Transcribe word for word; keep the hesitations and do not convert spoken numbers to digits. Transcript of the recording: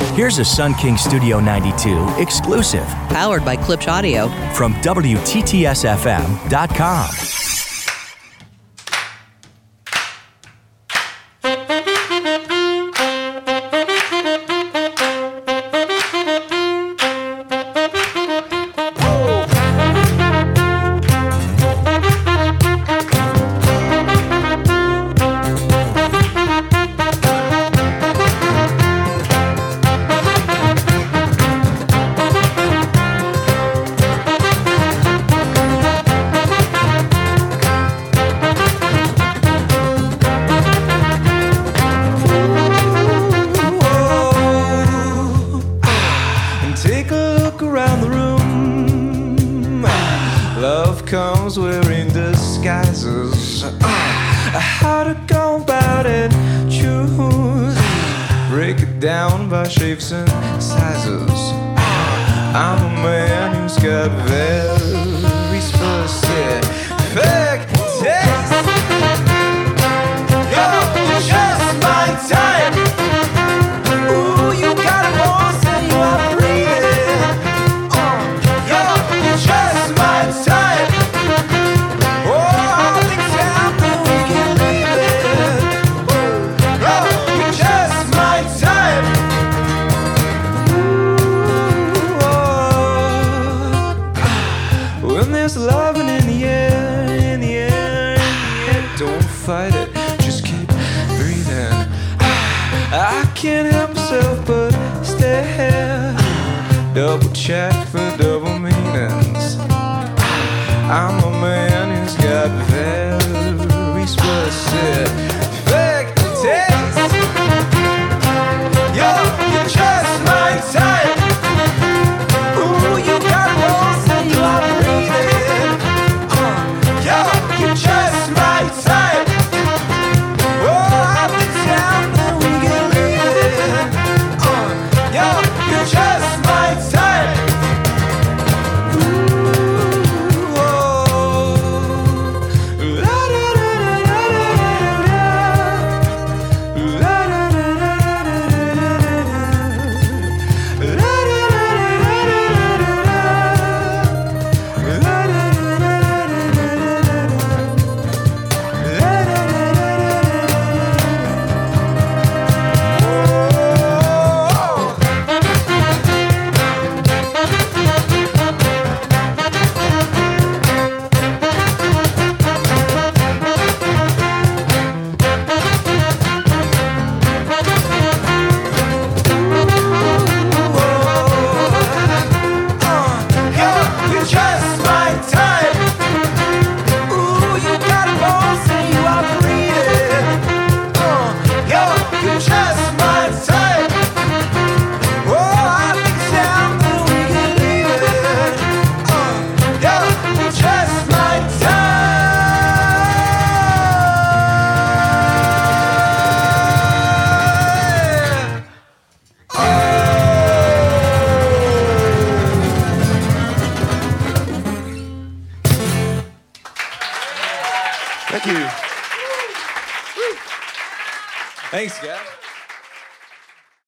Here's a Sun King Studio ninety-two exclusive Powered by Klipsch Audio. from W T T S F M dot com. Take a look around the room. Love comes wearing disguises. How to go about it, choose. Break it down by shapes and sizes. I'm a man who's got very specific taste. Yo, you're just my type. Ooh, you got it all, say you are breathing. Uh, yo, you're just my type. Oh, I think time that we can leave it. Ooh, yo, you're just my type. Ooh, oh. When there's loving in the air, in the air, in the air, don't fight it, just keep breathing. I can't help myself but stare. Double check for double meanings. I'm a man who's got very specific taste. Yo, you're just my type. Ooh, you got walls and you are breathing. Uh, yo, you're just my type. Oh, I've been down that we can leave it. Uh, yo, you're just my type. Ooh, oh. La da da da da da da. La da da da da da da. La da da da da da da. La da da da da you're just my type. Ooh, you got balls and you are breathing. Uh, yo, you're just my type. Oh, I think down that we can leave it. Uh, yo, you're just my type. Thank you. Thanks, guys.